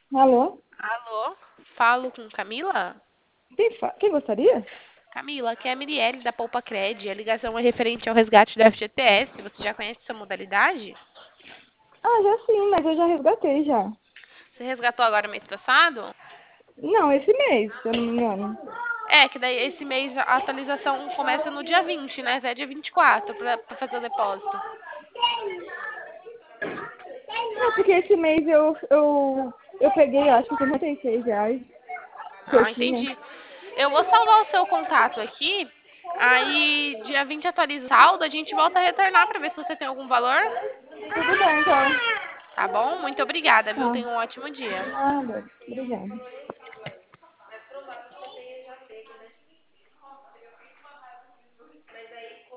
Alô? Alô? Falo com Camila? Quem gostaria? Camila, aqui é a Mirielle da Poupa Cred. A ligação é referente ao resgate do FGTS. Você já conhece essa modalidade? Ah, já sim, mas eu já resgatei já. Você resgatou agora mês passado? Não, esse mês, se eu não me engano. É, que daí esse mês a atualização começa no dia 20, né? Até dia 24 pra fazer o depósito. Não, porque esse mês eu peguei, acho que R$ 96 que eu Ah, tinha. entendi. Eu vou salvar o seu contato aqui. Aí, dia 20 atualiza o saldo, a gente volta a retornar pra ver se você tem algum valor. Tudo bem, então. Tá bom? Muito obrigada, viu? Tá. Tenha um ótimo dia. Nada. Obrigada.